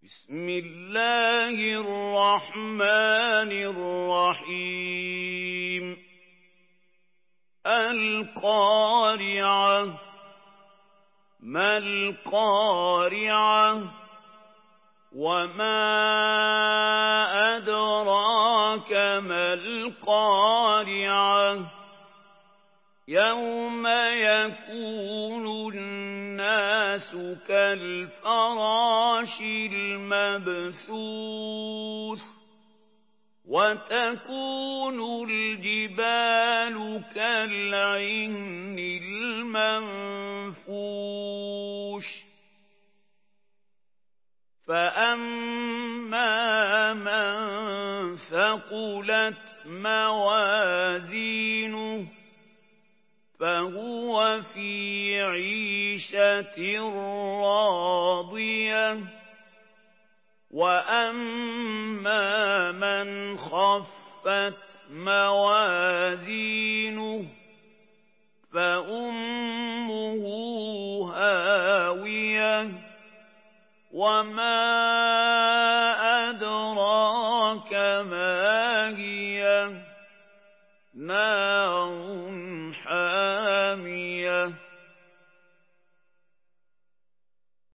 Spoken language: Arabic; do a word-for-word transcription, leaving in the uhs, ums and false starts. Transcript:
بسم الله الرحمن الرحيم القارعة ما القارعة وما أدراك ما القارعة يوم يكون الناس كالفراش المبثوث وتكون الجبال كالعهن المنفوش فأما من ثقلت موازينه فهو في عيشة راضية وأما من خفت موازينه فأمه هاوية وما أدراك ما هي نار حامية